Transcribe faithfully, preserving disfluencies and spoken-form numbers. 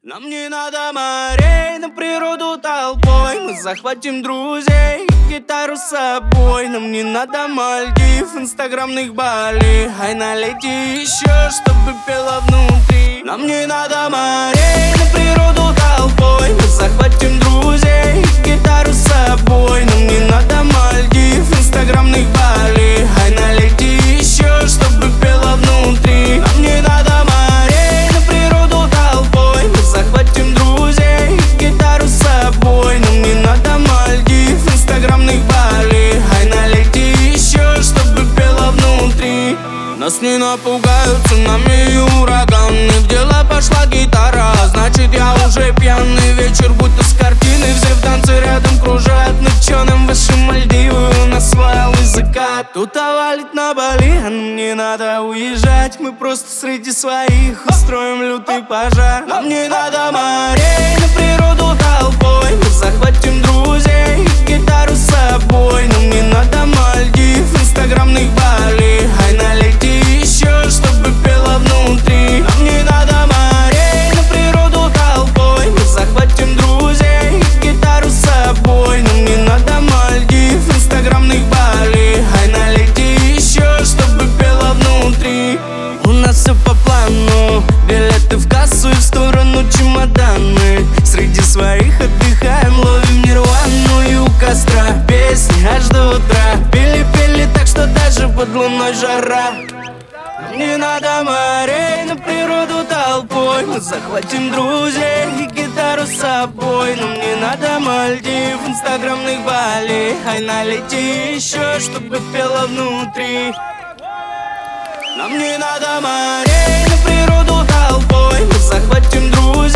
Нам не надо морей, на природу толпой. Мы захватим друзей, гитару с собой. Нам не надо Мальдив, инстаграмных Бали. Ай, налейте еще, чтобы пело внутри. Нам не надо морей, на природу толпой. Мы захватим друзей, гитару с собой. Нам не надо Мальдив, инстаграмных Бали. Ай, налейте еще, чтобы пело внутри. Нам не надо морей, на природу толпой. Мы захватим друзей, гитару с собой. Нам не надо Мальдив, инстаграмных Бали. Ай, налейте еще, чтобы пело внутри. Нас не напугают цунами и ураганы. В дело пошла гитара, значит я уже пьяный. Вечер будто с картины, все в танце рядом кружат. Ну чё нам ваши Мальдивы, у нас свой алый закат. Тут валит на Бали, а нам не надо уезжать. Мы просто среди своих устроим лютый пожар. Нам не надо морей, на природу толпой. Мы захватим друзей, гитару с собой. Нам не надо Мальдив, инстаграмных Бали. Ай, налейте еще, чтобы пело внутри. Нам не надо морей, на природу толпой. Мы захватим друзей, гитару с собой. Нам не надо Мальдив, инстаграмных Бали. Ай, налейте еще, чтобы пело внутри. У нас все по плану, билеты в кассу и в сторону чемоданы. Среди своих отдыхаем, ловим нирвану и у костра песни аж до утра. Пели-пели так, что даже под луной жара. Нам не надо морей, на природу толпой. Мы захватим друзей и гитару с собой. Нам не надо Мальдив, инстаграмных Бали. Ай, налейте еще, чтобы пело внутри. Нам не надо морей, на природу толпой. Мы захватим друзей.